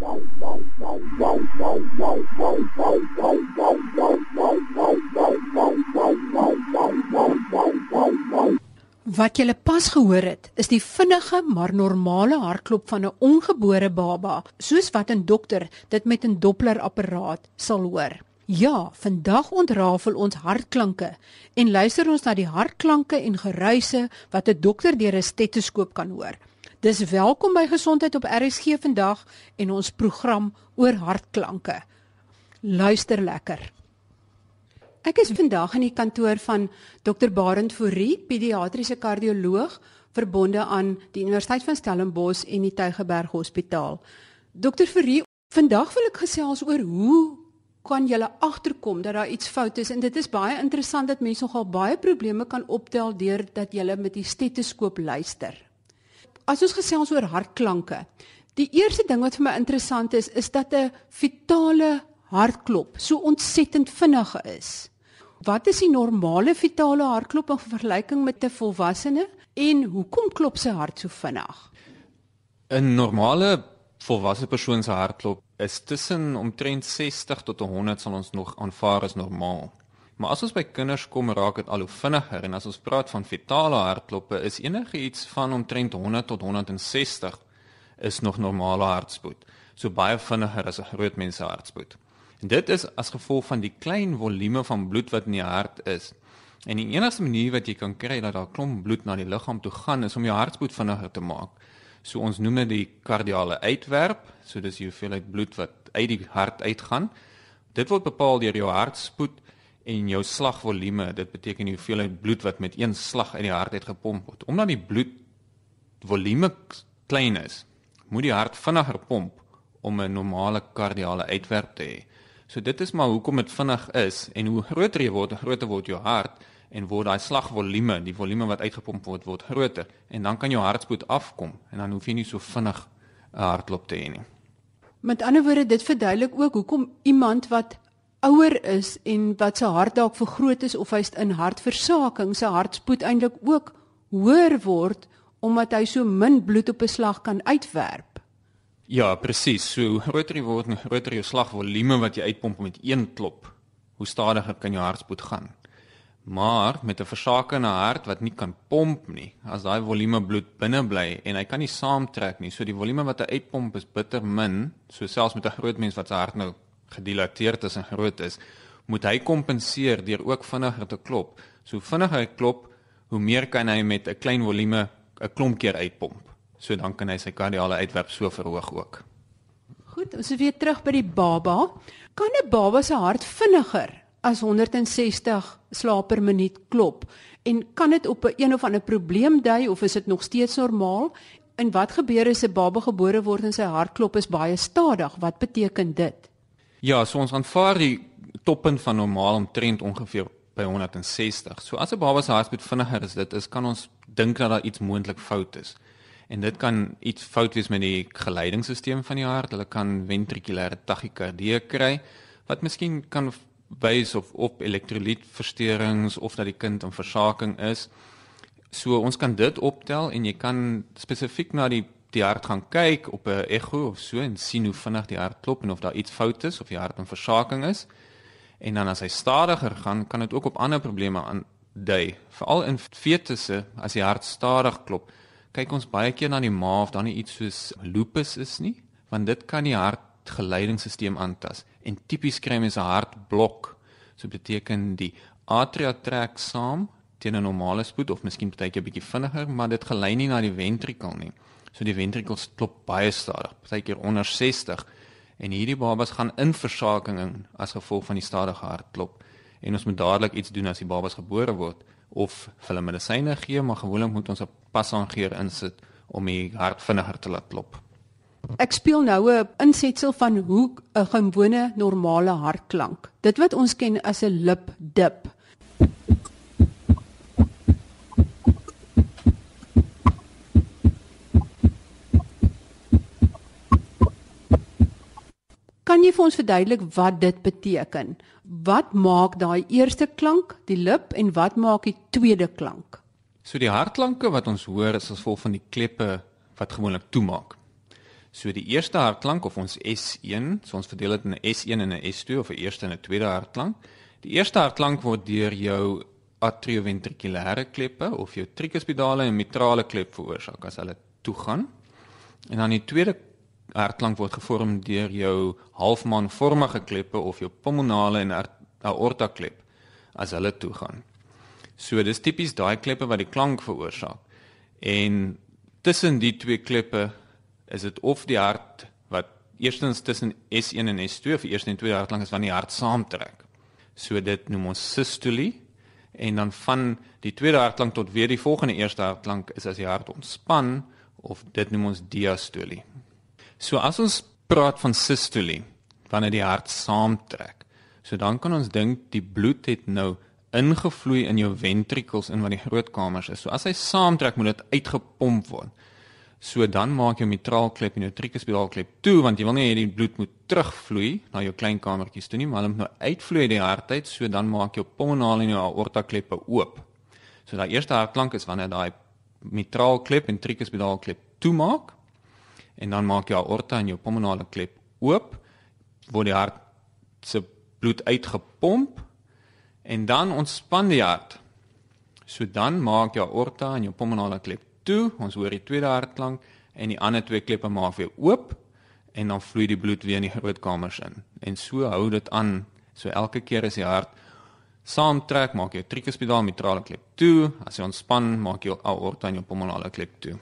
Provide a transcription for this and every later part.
Wat julle pas gehoor het, is die vinnige maar normale hartklop van 'n ongebore baba, soos wat 'n dokter dit met 'n Doppler-apparaat sal hoor. Ja, vandag ontrafel ons hartklanke en luister ons na die hartklanke en geruise wat 'n dokter deur 'n stetoskoop kan hoor. Dis welkom by Gesondheid op RSG vandag en ons program oor hartklanke. Luister lekker. Ek is vandag in die kantoor van Dr. Barend Fourie, pediatriese kardioloog, verbonde aan die Universiteit van Stellenbosch en die Tygerberg Hospitaal. Dr. Fourie, vandag wil ek gesels oor hoe kan julle agterkom dat daar iets fout is, en dit is baie interessant dat mense nogal baie probleme kan optel deurdat julle met die stetoskoop luister. As ons gesels oor hartklanke, die eerste ding wat vir my interessant is dat 'n fetale hartklop so ontsettend vinnig is. Wat is die normale fetale hartklop in vergelyking met 'n volwassene en hoekom klop sy hart so vinnig? 'n Normale volwasse persoon se hartklop is tussen omtrent 60 tot 100 sal ons nog aanvaar as normaal. Maar as ons by kinders kom, raak dit al hoe vinniger, en as ons praat van fetale hartkloppe, is enige iets van omtrent 100 tot 160 is nog normale hartspoed. So baie vinniger as 'n groot mens se hartspoed. En dit is as gevolg van die klein volume van bloed wat in die hart is. En die enigste manier wat jy kan kry dat daar klomp bloed na die liggaam toe gaan, is om jou hartspoed vinniger te maak. So ons noem dit die kardiale uitwerp, so dis die hoeveelheid bloed wat uit die hart uitgaan. Dit word bepaal deur jou hartspoed en jou slagvolume. Dit beteken die hoeveelheid bloed wat met een slag uit die hart uitgepomp word. Omdat die bloedvolume klein is, moet die hart vinniger pomp om 'n normale kardiale uitwerp te hê. So dit is maar hoekom dit vinnig is, en hoe groter jy word, hoe groter word jou hart, en word daai slagvolume, die volume wat uitgepomp word, word groter, en dan kan jou hartspoed afkom, en dan hoef jy nie so vinnig 'n hartklop te hê nie. Met ander woorde, dit verduidelik ook hoekom iemand wat ouer is en wat sy hart dalk vergroot is of hy's in hartversaking, sy hartspoed eintlik ook hoër word, omdat hy so min bloed op 'n slag kan uitwerp. Ja, presies. So hoe groter jy word, hoe groter jou slagvolume wat jy uitpomp met een klop, hoe stadiger kan jou hartspoed gaan. Maar met 'n versakende hart wat nie kan pomp nie, as daai volume bloed binne bly en hy kan nie saamtrek nie, so die volume wat hy uitpomp is bitter min, so selfs met 'n groot mens wat sy hart nou gedilateerd is en groot is, moet hy kompenseer deur ook vinniger te klop. So hoe vinniger hy klop, hoe meer kan hy met 'n klein volume 'n klomp keer uitpomp. So dan kan hy sy kardiale uitwerp so verhoog ook. Goed, ons is weer terug by die baba. Kan 'n baba se hart vinniger as 160 slae per minuut klop? En kan dit op 'n een of ander probleem dui, of is dit nog steeds normaal? En wat gebeur as 'n baba gebore word en sy hartklop is baie stadig? Wat beteken dit? Ja, so ons aanvaar die toppunt van normaal omtrent ongeveer by 160. So as 'n baba se hartspoed vinniger is dit, kan ons dink dat daar iets moontlik fout is. En dit kan iets fout wees met die geleidingsstelsel van die hart. Hulle kan ventrikulêre tachykardie kry, wat miskien kan wys op elektrolytversteurings of dat die kind in versaking is. So ons kan dit optel en jy kan spesifiek na die hart gaan kyk op 'n echo of so en sien hoe vinnig die hart klop en of daar iets fout is of die hart in versaking is. En dan as hy stadiger gaan, kan dit ook op ander probleme aandui. Veral in fetusse, as die hart stadig klop, kyk ons baie keer na die ma of daar nie iets soos lupus is nie, want dit kan die hartgeleidingsstelsel aantas. En tipies kry mense 'n hartblok. So beteken die atria trek saam teen 'n normale spoed of miskien partykeer 'n bietjie vinniger, maar dit gelei nie na die ventrikel nie. So die ventrikels klop baie stadig, partykeer onder 60. En hierdie babas gaan in versaking in as gevolg van die stadige hartklop. En ons moet dadelik iets doen as die babas gebore word, of hulle medisyne gee, maar gewoonlik moet ons 'n pasaangeer insit om die hart vinniger te laat klop. Ek speel nou 'n insetsel van hoe 'n gewone normale hartklank. Dit wat ons ken as 'n lipdip. Kan jy vir ons verduidelik wat dit beteken? Wat maak daai eerste klank, die lip, en wat maak die tweede klank? So die hartklanke wat ons hoor is as gevolg van die kleppe wat gewoonlik toemaak. So die eerste hartklank of ons S1, so ons verdeel dit in 'n S1 en 'n S2 of 'n eerste en 'n tweede hartklank. Die eerste hartklank word deur jou atrioventrikulêre kleppe of jou tricuspidale en mitrale klep veroorsaak as hulle toegaan. En dan die tweede hartklank word gevorm deur jou halfmaanvormige kleppe of jou pulmonale en aorta klep as hulle toegaan. So dis tipies daai kleppe wat die klank veroorsaak. En tussen die twee kleppe is dit of die hart wat eerstens tussen S1 en S2 of die eerste en tweede hartklank is wanneer die hart saamtrek. So dit noem ons systolie. En dan van die tweede hartklank tot weer die volgende eerste hartklank is as die hart ontspan of dit noem ons diastolie. So as ons praat van systolie, wanneer die hart saamtrek, so dan kan ons dink die bloed het nou ingevloei in jou ventrikels in wat die grootkamers is. So as hy saamtrek, moet dit uitgepomp word. So dan maak jou mitraalklep en jou tricuspidaalklep toe, want jy wil nie hê die bloed moet terugvloei na jou klein kamertjies toe nie, maar hulle moet nou uitvloei uit die hart uit, so dan maak jou pulmonale en jou aorta kleppe oop. So daai eerste hartklank is wanneer daai mitraalklep en tricuspidaalklep toemaak, en dan maak jou aorta en jou pulmonale klep oop, word die hart se bloed uitgepomp, en dan ontspan die hart. So dan maak jou aorta en jou pulmonale klep toe, ons hoor die tweede hartklank, en die ander twee kleppe maak weer oop, en dan vloei die bloed weer in die grootkamers in. En so hou dit aan, so elke keer as die hart saamtrek, maak jou tricuspidaal mitrale klep toe, as jy ontspan, maak jou aorta en jou pulmonale klep toe.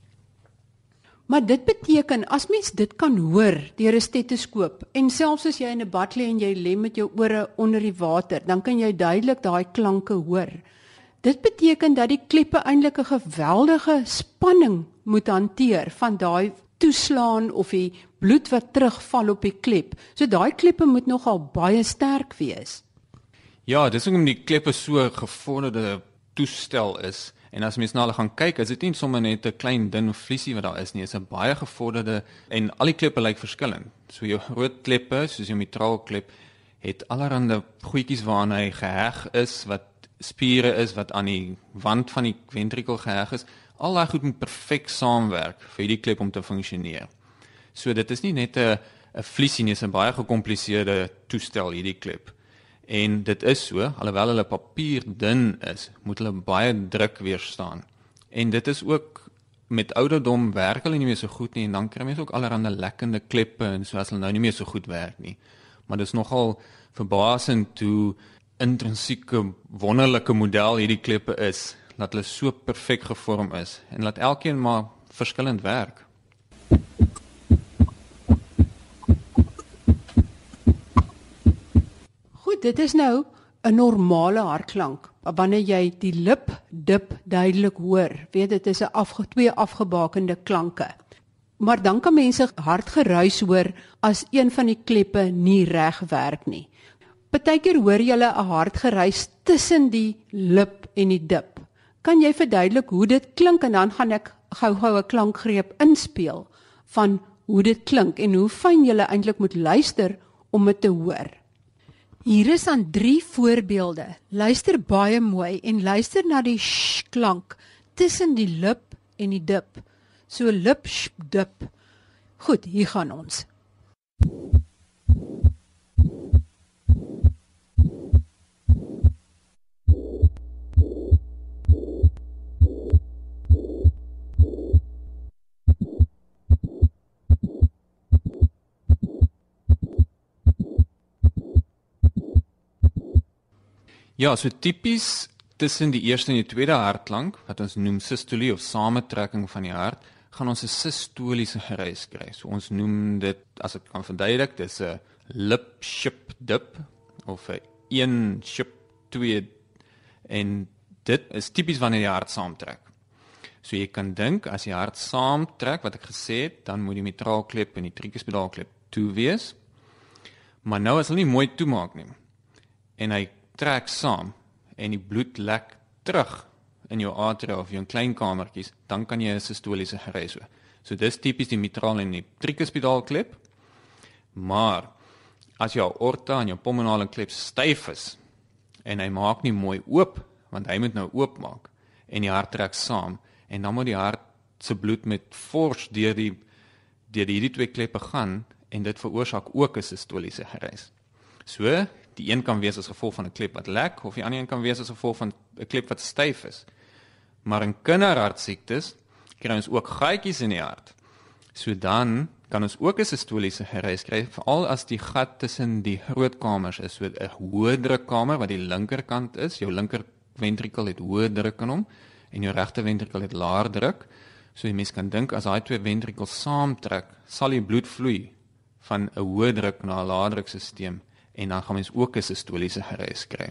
Maar dit beteken, as mens dit kan hoor deur 'n stetoskoop, en selfs as jy in 'n bad lê en jy lê met jou ore onder die water, dan kan jy duidelik daai klanke hoor. Dit beteken dat die kleppe eintlik 'n geweldige spanning moet hanteer van daai toeslaan of die bloed wat terugval op die klep. So daai kleppe moet nogal baie sterk wees. Ja, dis hoekom die kleppe so gevorderde toestel is. En as mens na hulle gaan kyk, is dit nie sommer net 'n klein dun vliesie wat daar is nie, is 'n baie gevorderde en al die kleppe lyk verskillend. So jou groot kleppe, soos jou mitraalklep, het allerhande goedjies waaraan hy geheg is, wat spiere is wat aan die wand van die ventrikel geheg is. Al daai goed moet perfek saamwerk vir hierdie klep om te funksioneer. So dit is nie net 'n vliesie nie, dit is 'n baie gekompliseerde toestel hierdie klep. En dit is so, alhoewel hulle papier dun is, moet hulle baie druk weerstaan. En dit is ook met ouderdom werk hulle nie meer so goed nie, en dan kry mens ook allerhande lekkende kleppe en so as hulle nou nie meer so goed werk nie. Maar dit is nogal verbasend hoe intrinsieke wonderlike model hierdie kleppe is, dat hulle so perfek gevorm is en laat elkeen maar verskillend werk. Goed, dit is nou 'n normale hartklank. Wanneer jy die lip dip duidelik hoor, weet dit is 'n twee afgebakende klanke. Maar dan kan mense hartgeruis hoor as een van die kleppe nie reg werk nie. Partykeer hoor jy 'n hartgeruis tussen die lip en die dip. Kan jy verduidelik hoe dit klink en dan gaan ek gou-gou 'n klankgreep inspeel van hoe dit klink en hoe fyn jy eintlik moet luister om dit te hoor. Hier is aan 3 voorbeelde. Luister baie mooi en luister na die sh klank tussen die lip en die dip. So lip sh dip. Goed, hier gaan ons. Ja, so tipies tussen die eerste en die tweede hartklank, wat ons noem systolie of samentrekking van die hart, gaan ons 'n systoliese geruis kry. So ons noem dit, as ek kan verduidelik, dis 'n lip ship dip of 'n een ship 2, en dit is tipies wanneer die hart saamtrek. So jy kan dink as die hart saamtrek, wat ek gesê het, dan moet die mitraalklep en die tricuspidaalklep toe wees. Maar nou as hulle nie mooi toemaak nie en hy trek saam en die bloed lek terug in jou atria of jou klein kamertjies, dan kan jy 'n systoliese geruis hoor. So dis tipies die mitraal en die tricuspidaalklep. Maar as jou aorta en jou pulmonale klep styf is en hy maak nie mooi oop, want hy moet nou oopmaak en die hart trek saam en dan moet die hart se bloed met fors deur deur hierdie twee kleppe gaan en dit veroorsaak ook 'n sistoliese gereis. So, die een kan wees as gevolg van 'n klep wat lek of die ander een kan wees as gevolg van 'n klep wat styf is. Maar in kinderhartsiektes kry ons ook gaatjies in die hart. So dan kan ons ook 'n sistoliese gereis kry, veral as die gat tussen die grootkamers is, so 'n hoë drukkamer wat die linkerkant is, jou linker ventrikel het hoë druk in hom en jou regter ventrikel het laer druk. So die mens kan dink as daai twee ventrikels saamtrek, sal die bloed vloei van 'n hoë druk na 'n lae druk stelsel en dan gaan mens ook 'n sistoliese gereis kry.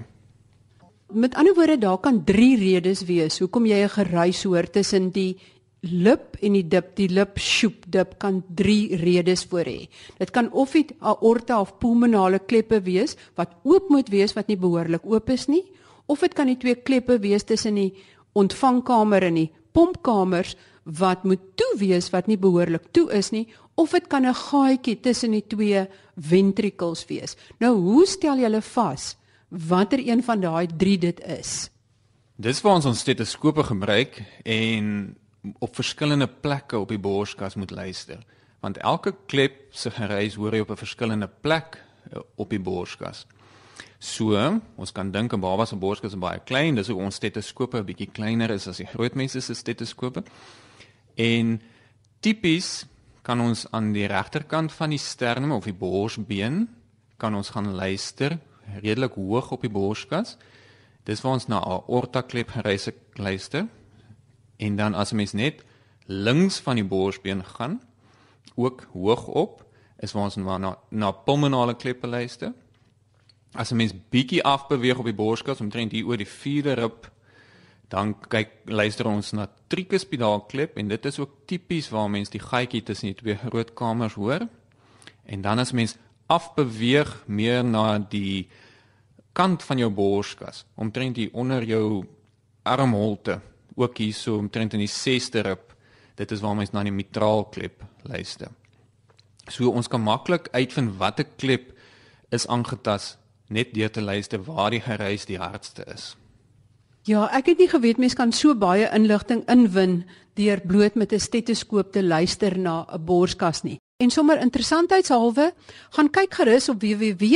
Met ander woorde, daar kan 3 redes wees hoekom jy 'n geruis hoor tussen die lip en die dip. Die lip sjoep dip kan 3 redes voor hê. Dit kan of die aorta of pulmonale kleppe wees wat oop moet wees wat nie behoorlik oop is nie, of dit kan die twee kleppe wees tussen die ontvangkamer en die pompkamers wat moet toe wees wat nie behoorlik toe is nie, of dit kan 'n gaatjie tussen die twee ventrikels wees. Nou, hoe stel julle vas watter een van daai 3 dit is? Dis waar ons stetoskope gebruik en op verskillende plekke op die borskas moet luister. Want elke klep se gereis hoor jy op 'n verskillende plek op die borskas. So, ons kan dink 'n baba se borskas is baie klein, dis ook ons stetoskope 'n bietjie kleiner is as die groot mense se stetoskope. En tipies kan ons aan die regterkant van die sternum of die borsbeen kan ons gaan luister, redelik hoog op die borskas. Dis waar ons na 'n aortaklep gereis luister. En dan as 'n mens net links van die borsbeen gaan, ook hoog op, is waar ons na pulmonale kleppe luister. As 'n mens bietjie afbeweeg op die borskas, omtrent hier oor die 4de rib, dan luister ons na tricuspidaalklep en dit is ook tipies waar mens die gaatjie tussen die twee grootkamers hoor. En dan as mens afbeweeg meer na die kant van jou borskas, omtrent hier onder jou armholte, ook hier so omtrent in die 6de rib, dit is waar mens na die mitraalklep luister. So ons kan maklik uitvind watter klep is aangetast net deur te luister waar die gereis die hardste is. Ja, ek het nie geweet mens kan so baie inligting inwin deur bloot met 'n stetoskoop te luister na 'n borskas nie. En sommer interessantheidshalwe, gaan kyk gerus op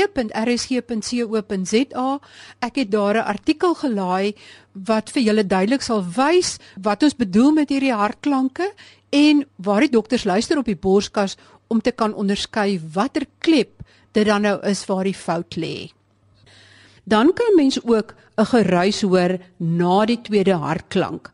www.rsg.co.za. Ek het daar 'n artikel gelaai wat vir julle duidelik sal wys wat ons bedoel met hierdie hartklanke en waar die dokters luister op die borskas om te kan onderskei watter klep dit dan nou is waar die fout lê. Dan kan mens ook 'n geruis hoor na die tweede hartklank.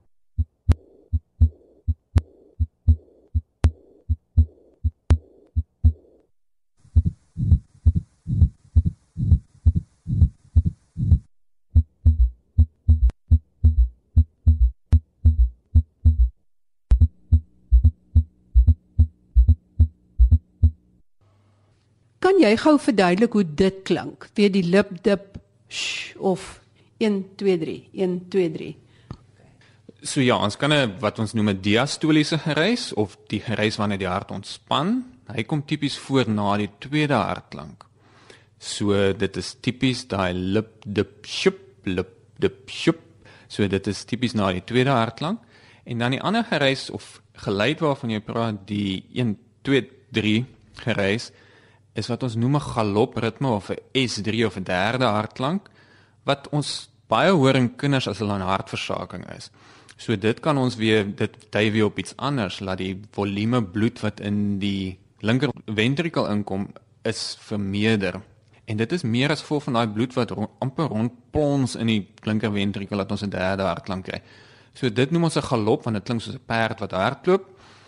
Kan jy gou verduidelik hoe dit klink? Weer die lip dip of 1 2 3 1 2 3. So ja, ons kan wat ons noem 'n diastoliese gereis of die gereis wanneer die hart ontspan. Hy kom tipies voor na die tweede hartklank. So dit is tipies daai lip dip shup lip dip shup. So dit is tipies na die tweede hartklank en dan die ander gereis of geluid waarvan jy praat, die 1 2 3 gereis is wat ons noem 'n galopritme of 'n S3 of 'n derde hartklank wat ons baie hoor in kinders as hulle aan hartversaking is. So dit kan ons dit dui weer op iets anders, laat die volume bloed wat in die linker ventrikel inkom is vermeerder. En dit is meer as gevolg van daai bloed wat amper rondplons in die linker ventrikel dat ons 'n derde hartklank kry. So dit noem ons 'n galop want dit klink soos 'n perd wat hardloop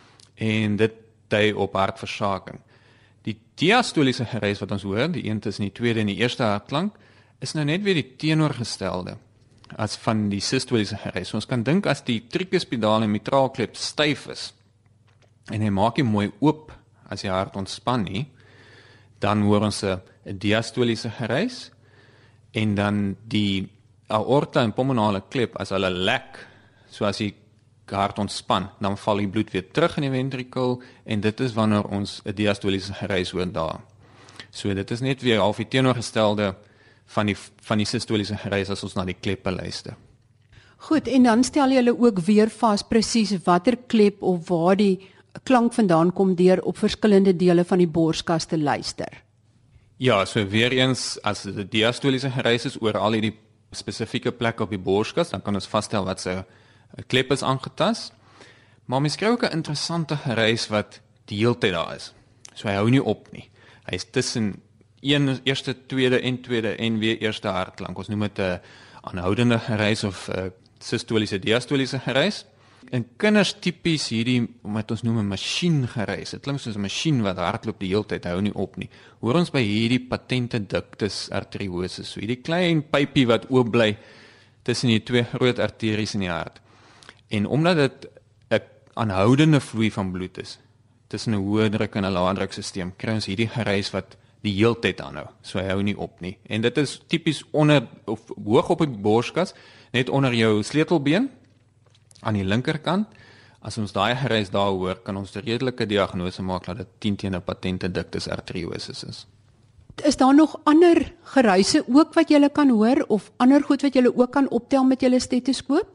en dit dui op hartversaking. Die diastoliese gereis wat ons hoor, die een tussen die tweede en die eerste hartklank, is nou net weer die teenoorgestelde as van die sistoliese gereis. So ons kan dink as die tricuspidaal en mitraalklep styf is en hy maak nie mooi oop as die hart ontspan nie, dan hoor ons 'n diastoliese gereis en dan die aorta en pulmonale klep as hulle lek, so as die hart ontspan, dan val die bloed weer terug in die ventrikel en dit is wanneer ons 'n diastoliese gereis hoor daar. So dit is net weer half die teenoorgestelde van die sistoliese gereis as ons na die kleppe luister. Goed, en dan stel julle ook weer vas presies watter klep of waar die klank vandaan kom deur op verskillende dele van die borskas te luister. Ja, so weer eens, as dit 'n diastoliese gereis is oor al hierdie spesifieke plekke op die borskas, dan kan ons vasstel wat se klep is aangetast. Maar mens kry ook 'n interessante gereis wat die hele tyd daar is. So hy hou nie op nie. Hy is tussen eerste, tweede en weer eerste hartklank. Ons noem dit 'n aanhoudende gereis of sistoliese diastoliese gereis. In kinders tipies hierdie wat ons noem 'n masjiengereis. Dit klink soos 'n masjien wat hardloop die hele tyd, hou nie op nie. Hoor ons by hierdie patente ductus arteriosus, so hierdie klein pypie wat oop bly tussen die twee groot arteries in die hart. En omdat dit 'n aanhoudende vloei van bloed is, tussen 'n hoë druk en 'n lae drukstelsel, kry ons hierdie gereis wat die hele tyd aanhou. So hy hou nie op nie. En dit is tipies onder of hoog op die borskas, net onder jou sleutelbeen aan die linkerkant. As ons daai gereis daar hoor, kan ons 'n redelike diagnose maak dat dit 10 teen 'n patente ductus arteriosus is. Is daar nog ander geruise ook wat jy kan hoor of ander goed wat jy ook kan optel met jou stetoskoop?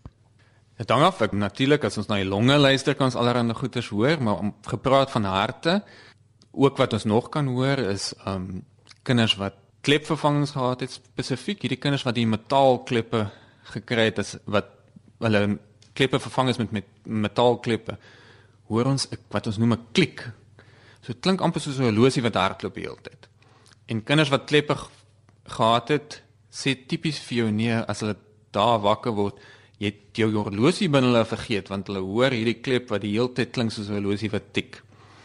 Dit hang af, natuurlik as ons na die longe luister kan ons allerlei goeters hoor, maar om gepraat van harte, ook wat ons nog kan hoor is kinders wat klepvervangings gehad het, spesifiek hierdie kinders wat die metaalkleppe gekry het, is wat hulle kleppe vervang is met metaalkleppe, hoor ons wat ons noem 'n klik. So dit klink amper soos 'n horlosie wat hardloop die hele tyd. En kinders wat kleppe gehad het, sê tipies vir jou nee, as hulle daar wakker word, jy het jou horlosie binne hulle vergeet, want hulle hoor hierdie klep wat die hele tyd klink soos 'n horlosie wat tik.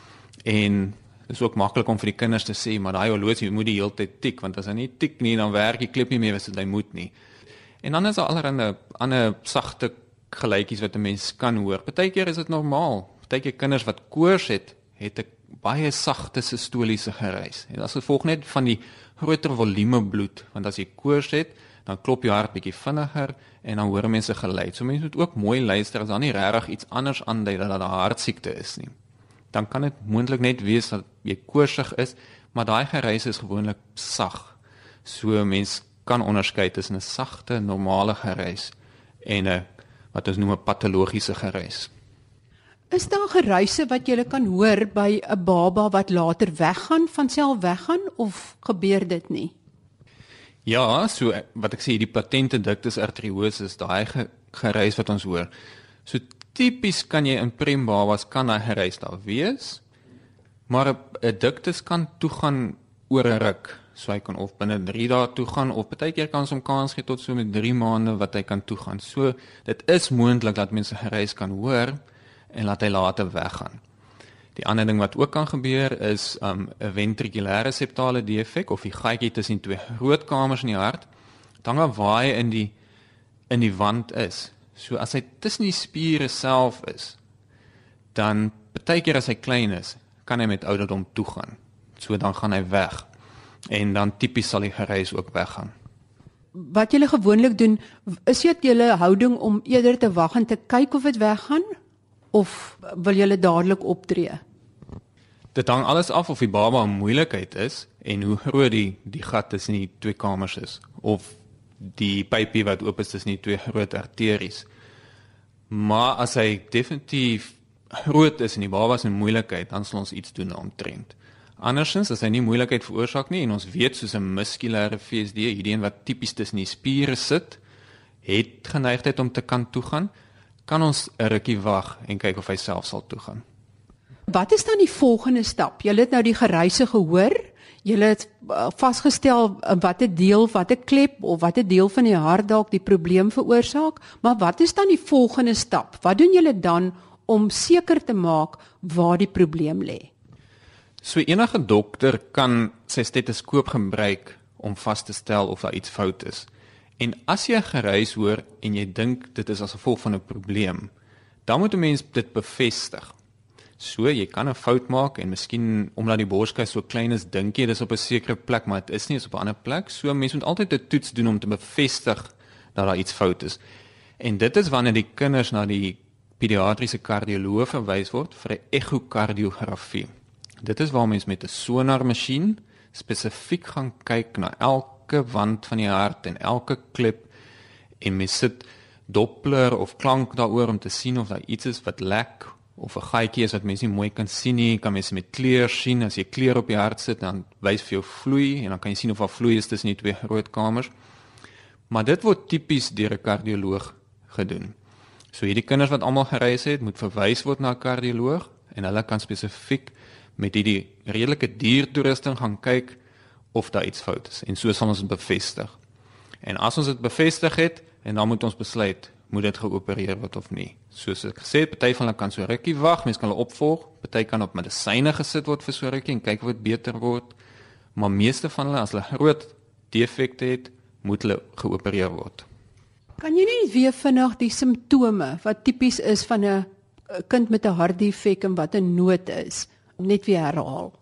En dit is ook maklik om vir die kinders te sê, maar daai horlosie moet die hele tyd tik, want as hy nie tik nie, dan werk die klep nie meer, wat hy moet nie. En dan is daar allerlei ander sagte geluitjies wat 'n mens kan hoor. Partykeer is dit normaal. Partykeer kinders wat koors het 'n baie sagte sistoliese gereis. En as gevolg net van die groter volume bloed, want as jy koors het, dan klop jou hart bietjie vinniger en dan hoor mense geluid. So mense moet ook mooi luister as daar nie regtig iets anders aandui dat daar 'n hartsiekte is nie. Dan kan dit moontlik net wees dat jy koorsig is, maar daai gereis is gewoonlik sag. So mens kan onderskei tussen 'n sagte, normale gereis en 'n wat ons noem 'n patologiese gereis. Is daar geruise wat jy kan hoor by 'n baba wat later weggaan, van self weggaan, of gebeur dit nie? Ja, so wat ek sê, die patente ductus arteriosus, daai gereis wat ons hoor. So tipies kan jy in prembabas kan daai gereis daar wees, maar 'n ductus kan toegaan oor 'n ruk. So hy kan of binne 3 dae toegaan of partykeer kan ons hom kans gee tot so met 3 maande wat hy kan toegaan. So dit is moontlik dat mense gereis kan hoor en laat hy later weggaan. Die ander ding wat ook kan gebeur is 'n ventrikulêre septale defek of die gaatjie tussen twee groot kamers in die hart, dan waar hy in die wand is. So as hy tussen die spiere self is, dan partykeer as hy klein is, kan hy met ouderdom toegaan. So dan gaan hy weg. En dan tipies sal die gereis ook weggaan. Wat julle gewoonlik doen, is dit julle houding om eerder te wag en te kyk of dit weggaan, of wil julle dadelik optree? Dit hang alles af of die baba 'n moeilikheid is en hoe groot die gat tussen die twee kamers is, of die pypie wat oop is tussen die twee groot arteries. Maar as hy definitief groot is en die baba is 'n moeilikheid, dan sal ons iets doen daaromtrent. Andersins, as hy nie moeilikheid veroorsaak nie, en ons weet soos 'n muskulêre VSD, hierdie een wat tipies tussen die spiere sit, het geneigtheid om te kan toegaan, kan ons 'n rukkie wag en kyk of hy self sal toegaan. Wat is dan die volgende stap? Julle het nou die geruise gehoor, julle het vasgestel watter deel, watter klep of watter deel van die hart dalk die probleem veroorsaak, maar wat is dan die volgende stap? Wat doen julle dan om seker te maak waar die probleem lê? So enige dokter kan sy stetoskoop gebruik om vas te stel of daar iets fout is. En as jy 'n geruis hoor en jy dink dit is as gevolg van 'n probleem, dan moet 'n mens dit bevestig. So jy kan 'n fout maak en miskien omdat die borskas so klein is, dink jy dis op 'n sekere plek, maar dit is nie, is op 'n ander plek. So mens moet altyd 'n toets doen om te bevestig dat daar iets fout is. En dit is wanneer die kinders na die pediatriese kardioloog verwys word vir 'n echokardiografie. Dit is waar mens met 'n sonarmasjien spesifiek gaan kyk na elke wand van die hart en elke klep en mens sit Doppler of klank daaroor om te sien of daar iets is wat lek of 'n gaatjie is wat mense nie mooi kan sien nie, kan mense met kleur sien. As jy kleur op die hart sit, dan wys vir jou vloei en dan kan jy sien of daar vloei is tussen die twee roodkamers. Maar dit word tipies deur 'n kardioloog gedoen. So hierdie kinders wat almal gereis het, moet verwys word na 'n kardioloog en hulle kan spesifiek met hierdie redelike diertoerusting gaan kyk of daar iets fout is. En so sal ons dit bevestig. En as ons dit bevestig het, en dan moet ons besluit, moet dit geopereer word of nie. Soos ek gesê het, party van hulle kan so rukkie wag, mense kan hulle opvolg, party kan op medisyne gesit word vir so rukkie en kyk of dit beter word. Maar meeste van hulle, as hulle groot defekte het, moet hulle geopereer word. Kan jy nie weer vinnig die simptome wat tipies is van 'n kind met 'n hartdefek en wat 'n nood is, net weer herhaal?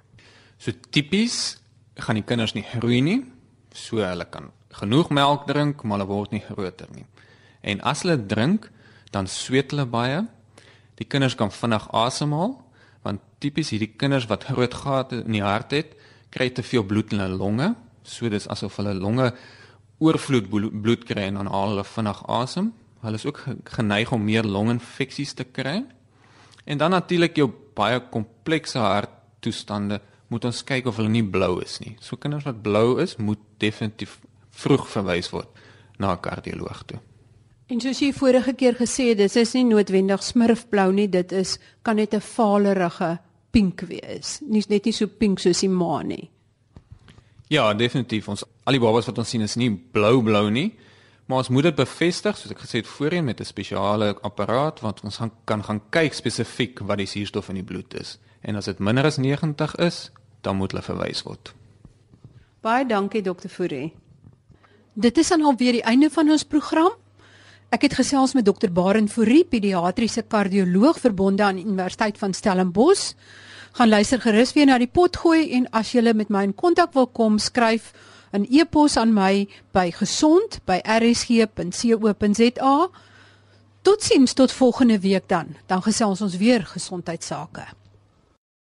So tipies gaan die kinders nie groei nie, so hulle kan genoeg melk drink, maar hulle word nie groter nie. En as hulle drink, dan sweet hulle baie. Die kinders kan vinnig asemhaal, want tipies hierdie kinders wat groot gate in die hart het, kry te veel bloed in hulle longe, so dis asof hulle longe oorvloed bloed kry en dan haal hulle vinnig asem. Hulle is ook geneig om meer longinfeksies te kry. En dan natuurlik jou baie komplekse harttoestande, moet ons kyk of hulle nie blou is nie. So kinders wat blou is, moet definitief vroeg verwys word na 'n kardioloog toe. En soos jy vorige keer gesê het, dit is nie noodwendig smurfblou nie, dit is kan net 'n valerige pink wees. Net nie so pink soos die maan nie. Ja, definitief. Al die babas wat ons sien is nie blou nie, maar ons moet dit bevestig, soos ek gesê het voorheen, met 'n spesiale apparaat, want ons kan gaan kyk spesifiek wat die suurstof in die bloed is. En as dit minder as 90 is, dan moet hulle verwys word. Baie dankie Dr. Fourie. Dit is dan alweer die einde van ons program. Ek het gesels met Dr. Barend Fourie, pediatriese kardioloog verbonde aan die Universiteit van Stellenbosch. Gaan luister gerus weer na die potgooi en as jy met my in kontak wil kom, skryf 'n e-pos aan my by gesond@rsg.co.za. Totsiens tot volgende week dan. Dan gesels ons weer gesondheidsake.